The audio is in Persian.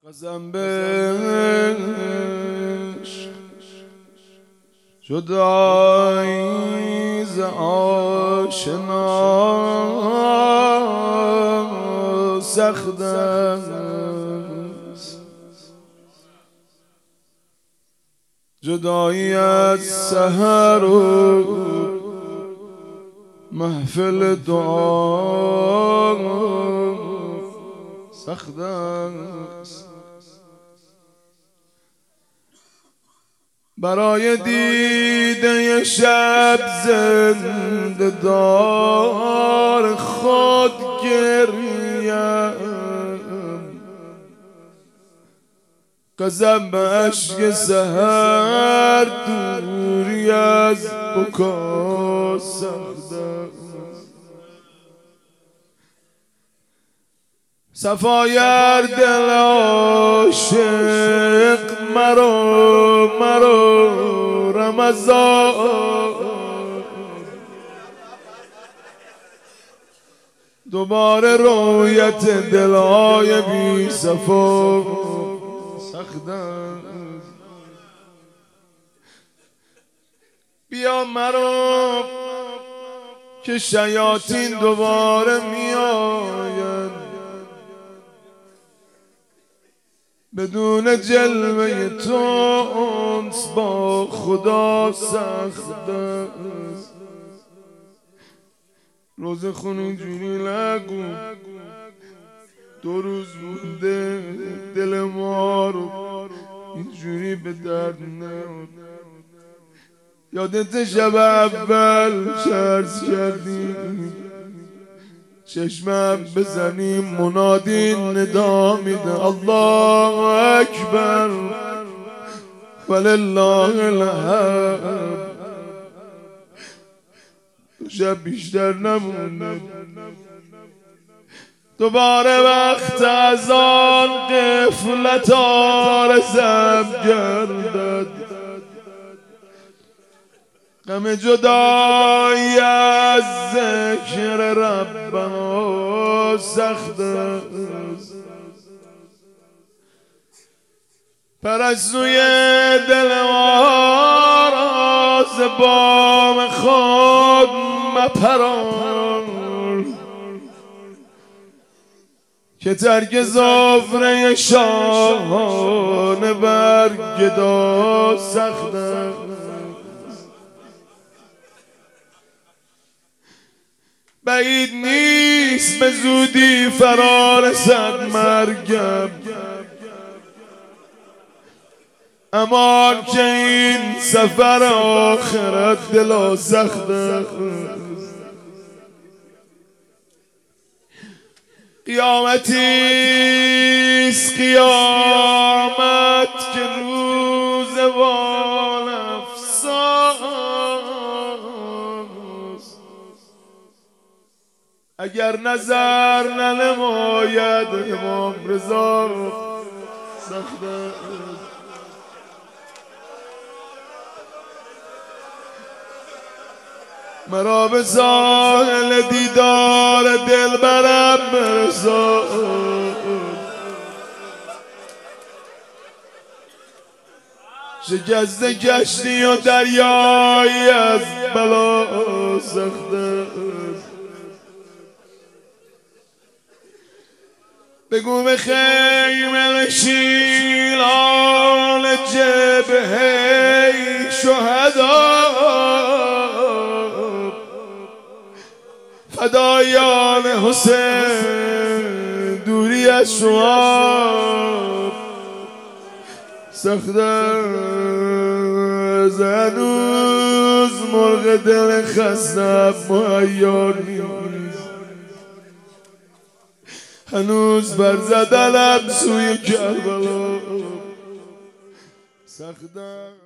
قسم بهش جدایی ز آشنا سخت است، جدایی از سحر و محفل دعا سخت است. برای دیده شب زنده دار خود گریم، قسم به اشک سحر دوری از بکا سخت است. صفایر دل عاشق مرو رمضان، دوباره رویت دلهای بی صفا سخت است. بیا مرو که شیاطین دوباره میآیند، بدون جلوه تو انس با خدا سخت است. روز خون اینجوری نگو، 2 روز مونده دل ما رو اینجوری به درد نمی‌آور. یادت شب اول چرس کردیم، چشمم بزنیم منادی ندا میده الله اکبر ولله الحمد. شب بیشتر نمونه، دوباره وقت از آن غفلت آرزم گردد. غم جدایی از ذکر ربنا سخت است. پرستوی دل ما را ز بام خود مپران، که ترک زفره شاهانه بر گدا سخت است. بعید نیست به زودی فرا رسد مرگم، امان که این سفر آخرت دلا سخت است. قیامتیست قیامت که روز وانفساست، اگر نظر ننماید امام رضا سخت است. مرا به ساحل دیدار دلبرم برسان، شکست کشتی و دریایی از بلا سخت است. بگو به خیمه نشینان جبهه شهدا، فدایان حسین دوری از شما سخت است. هنوز مرغ دل خستم مهیا نیست، هنوز بر زدنم سوی کربلا سخت است.